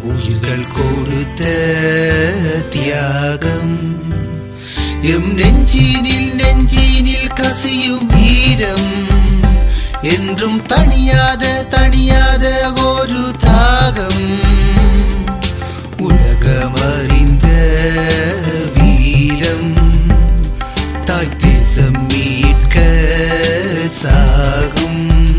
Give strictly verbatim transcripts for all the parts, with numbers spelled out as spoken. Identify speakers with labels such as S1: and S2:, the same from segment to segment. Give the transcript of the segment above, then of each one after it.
S1: உயிர்கள் கொடுத்த தியாகம் எம் நெஞ்சினில் நெஞ்சினில் கசியும் ஈரம் என்றும் தனியாத தனியாத ஒரு தாகம் உலகமறிந்த வீரம் தாய் தேசம் மீட்க சாகும்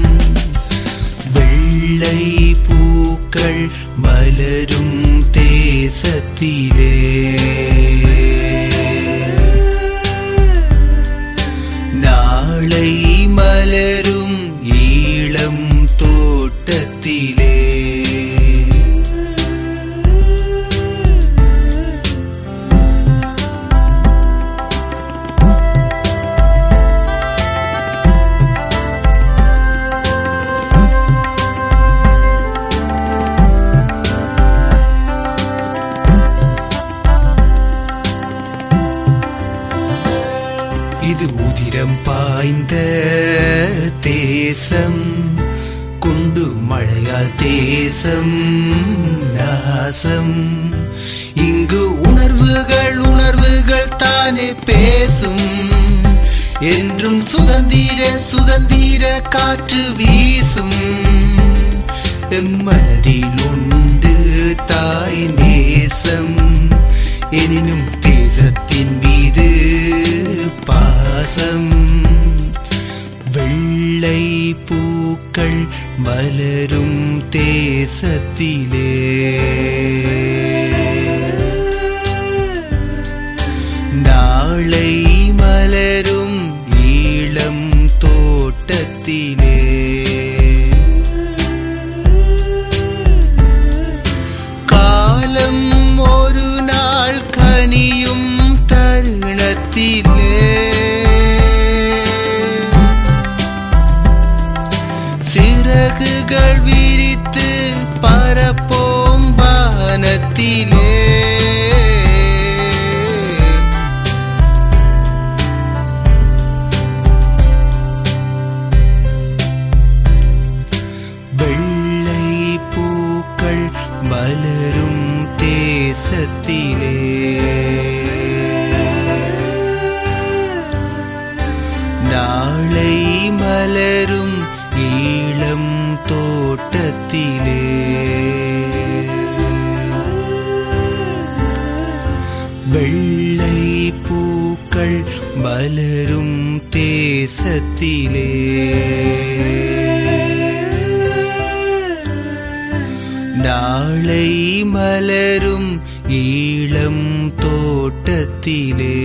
S1: வெள்ளை பூக்கள் மலரும் தேசத்திலே நாளை மலரும் ஈழம் தோட்டத்திலே இது உதிரம் பாய்ந்த தேசம் குண்டு மழையால் தேசம் நாசம் இங்கு உணர்வுகள் உணர்வுகள் தானே பேசும் என்றும் சுதந்திர சுதந்திர காற்று வீசும் எம்மனதில் உண்டு தாய் நேசம் எனினும் தேசத்தின் மீது பாசம் வெள்ளை பூக்கள் மலரும் தேசத்திலே நாளை மலரும் ஈழம் தோட்டத்திலே காலம் ஒரு நாள் கனியும் தருணத்திலே சிறகுகள் விரித்து பரப்போம் வானத்திலே வெள்ளை பூக்கள் மலரும் தேசத்திலே நாளை மலரும் ஈழம் தோட்டத்திலே வெள்ளை பூக்கள் மலரும் தேசத்திலே நாளை மலரும் ஈழம் தோட்டத்திலே